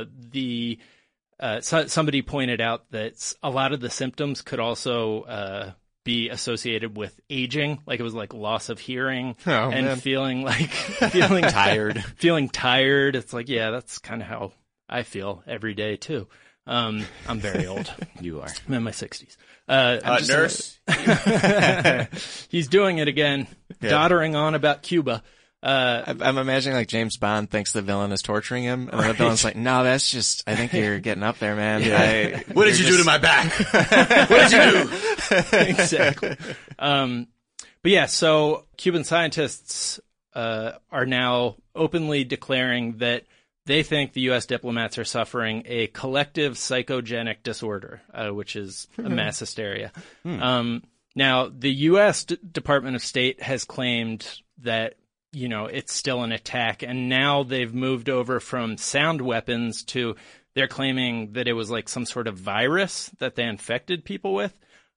somebody pointed out that a lot of the symptoms could also be associated with aging. Like it was like loss of hearing feeling tired. Feeling tired. It's like, yeah, that's kind of how I feel every day too. I'm very old. You are. I'm in my 60s. I'm nurse. He's doing it again, doddering on about Cuba. I'm imagining like James Bond thinks the villain is torturing him, and the villain's like, "No, that's just. I think you're getting up there, man. Yeah. What did you do to my back? What did you do?" Exactly. But yeah, so Cuban scientists are now openly declaring that they think the U.S. diplomats are suffering a collective psychogenic disorder, which is a mass hysteria. Now, the U.S. Department of State has claimed that, you know, it's still an attack, and now they've moved over from sound weapons to they're claiming that it was like some sort of virus that they infected people with.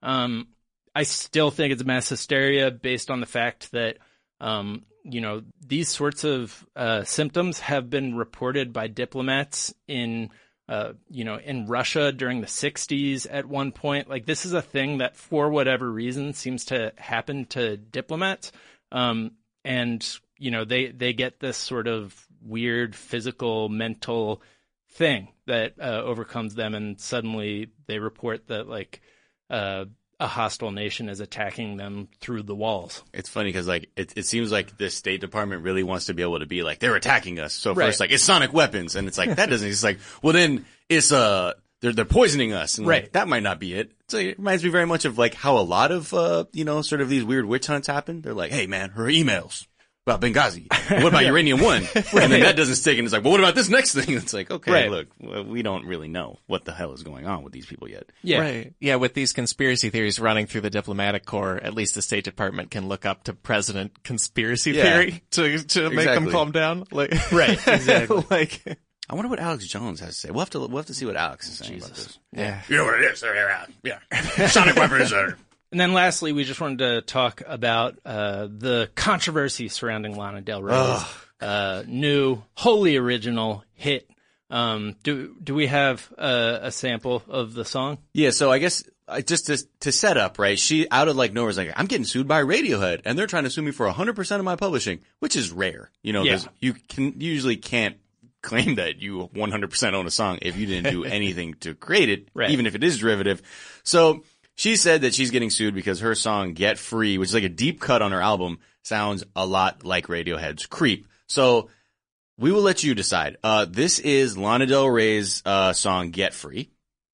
I still think it's mass hysteria based on the fact that, you know, these sorts of symptoms have been reported by diplomats in, you know, in Russia during the 60s at one point. Like, this is a thing that, for whatever reason, seems to happen to diplomats. And, you know, they get this sort of weird physical, mental thing that overcomes them, and suddenly they report that, like, a hostile nation is attacking them through the walls. It's funny because, like, it seems like the State Department really wants to be able to be like, they're attacking us. So first, like, it's sonic weapons. And it's like, that doesn't, it's like, well, then it's, they're poisoning us. And like, that might not be it. So it reminds me very much of like how a lot of, you know, sort of these weird witch hunts happen. They're like, hey man, her emails about Benghazi. What about Uranium One? And then that doesn't stick. And it's like, well, what about this next thing? It's like, okay, look, we don't really know what the hell is going on with these people yet. Yeah. Right. Yeah. With these conspiracy theories running through the diplomatic corps, at least the State Department can look up to President Conspiracy Theory to make them calm down. Like, exactly. Like, I wonder what Alex Jones has to say. We'll have to see what Alex is saying about this. Yeah. You know what it is? They're out. Yeah. Sonic weapons are. And then lastly, we just wanted to talk about the controversy surrounding Lana Del Rey's new, wholly original hit. Do we have a sample of the song? Yeah, so I guess just to set up, right, she out of like nowhere was like, I'm getting sued by Radiohead, and they're trying to sue me for 100% of my publishing, which is rare, you know, because you usually can't claim that you 100% own a song if you didn't do anything to create it, even if it is derivative. So she said that she's getting sued because her song Get Free, which is like a deep cut on her album, sounds a lot like Radiohead's Creep. So we will let you decide. This is Lana Del Rey's song Get Free.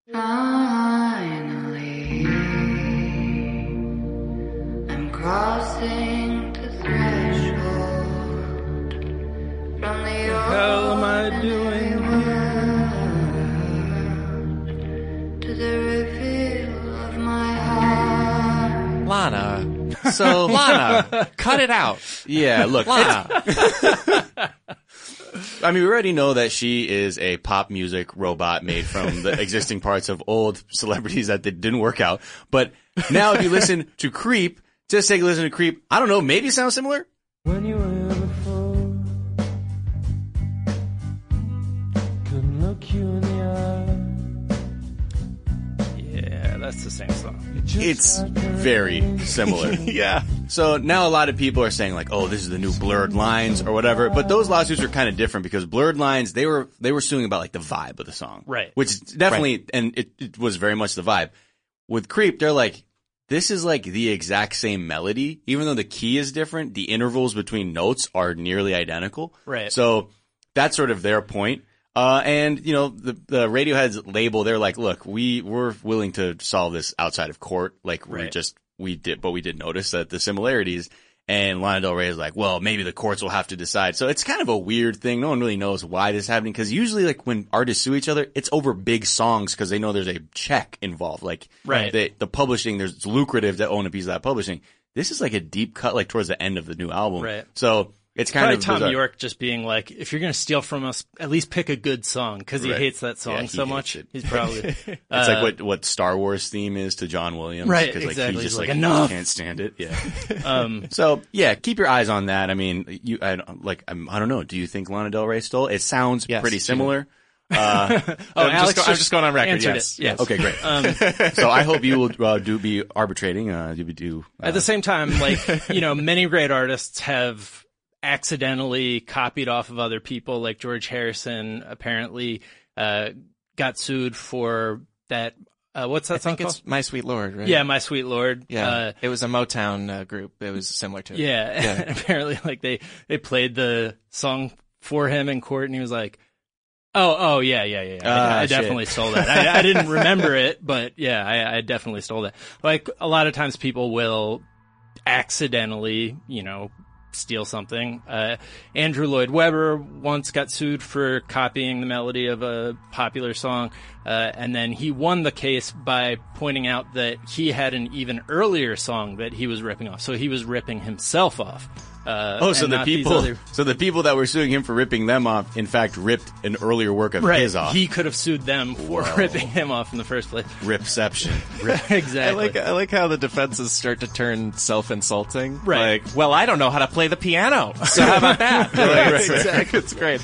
Finally, I'm crossing the threshold from the hell am I doing to the reveal of my heart. Lana. So, Lana, cut it out. Yeah, look. Lana. I mean, we already know that she is a pop music robot made from the existing parts of old celebrities that didn't work out. But now if you listen to Creep, just take a listen to Creep. I don't know, maybe it sounds similar? When you were before, couldn't look you in the eye. Yeah, that's the same song. It's very similar. Yeah. So now a lot of people are saying like, oh, this is the new Blurred Lines or whatever. But those lawsuits are kind of different because Blurred Lines, they were suing about like the vibe of the song. Right. Which definitely, and it was very much the vibe. With Creep, they're like, this is like the exact same melody. Even though the key is different, the intervals between notes are nearly identical. Right. So that's sort of their point. And you know, the Radiohead's label, they're like, look, we're willing to solve this outside of court. Like we did notice that the similarities. And Lana Del Rey is like, well, maybe the courts will have to decide. So it's kind of a weird thing. No one really knows why this is happening. Cause usually like when artists sue each other, it's over big songs cause they know there's a check involved. Like, the publishing, it's lucrative to own a piece of that publishing. This is like a deep cut, like towards the end of the new album. Right. So It's kind probably of Tom bizarre. York just being like, if you're going to steal from us, at least pick a good song, because he hates that song so much. He's probably it's like what Star Wars theme is to John Williams, right? Like, Exactly. He just like like enough. can't stand it. Yeah. So yeah, keep your eyes on that. I mean, I don't know. Do you think Lana Del Rey stole? It sounds pretty similar. Alex, I'm just going on record. Yes. Okay, great. So I hope you will be arbitrating. At the same time, like, many great artists have accidentally copied off of other people. Like George Harrison apparently got sued for that. What's that song called? It's My Sweet Lord, right? Yeah, My Sweet Lord. Yeah, it was a Motown group. It was similar to it. Yeah. Apparently, like they played the song for him in court, and he was like, Oh, yeah. I definitely stole that. I didn't remember it, but yeah, I definitely stole that. Like, a lot of times people will accidentally, steal something. Andrew Lloyd Webber once got sued for copying the melody of a popular song, and then he won the case by pointing out that he had an even earlier song that he was ripping off. So he was ripping himself off. So the people that were suing him for ripping them off, in fact, ripped an earlier work of his off. He could have sued them for ripping him off in the first place. Ripception. Exactly. I like how the defenses start to turn self-insulting. Right. Like, well, I don't know how to play the piano, so how about that? Exactly. It's great.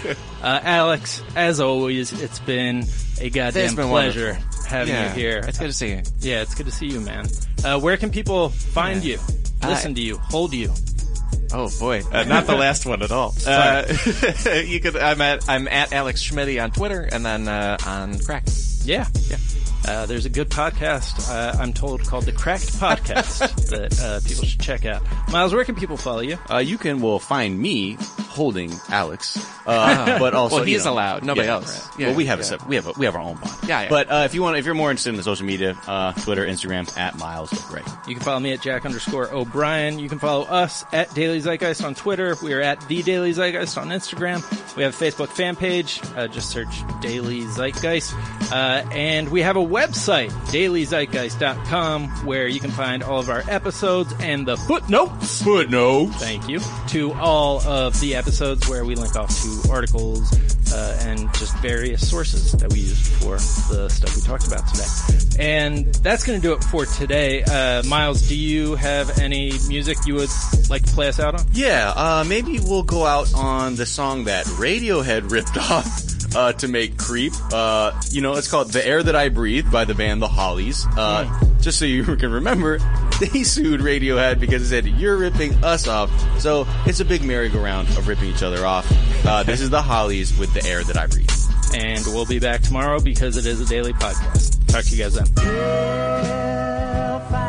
Alex, as always, it's been a goddamn pleasure having you here. It's good to see you. Yeah, it's good to see you, man. Where can people find you, listen to you, hold you? Oh boy, not the last one at all. You could. I'm at Alex Schmitty on Twitter, and then on Crack. Yeah. There's a good podcast, I'm told, called The Cracked Podcast that people should check out. Miles, where can people follow you? You can find me holding Alex, but also he's allowed. Nobody else. Right. Well, we have we have our own bond. Yeah. But if you're more interested in the social media, Twitter, Instagram at Miles O'Grady. You can follow me at Jack_O'Brien. You can follow us at Daily Zeitgeist on Twitter. We are at The Daily Zeitgeist on Instagram. We have a Facebook fan page. Just search Daily Zeitgeist. And we have a website, dailyzeitgeist.com, where you can find all of our episodes and the footnotes. Thank you. To all of the episodes where we link off to articles and just various sources that we used for the stuff we talked about today. And that's going to do it for today. Miles, do you have any music you would like to play us out on? Yeah, maybe we'll go out on the song that Radiohead ripped off to make Creep. It's called The Air That I Breathe by the band The Hollies. Just so you can remember, they sued Radiohead because they said, you're ripping us off. So it's a big merry-go-round of ripping each other off. This is The Hollies with The Air That I Breathe. And we'll be back tomorrow because it is a daily podcast. Talk to you guys then.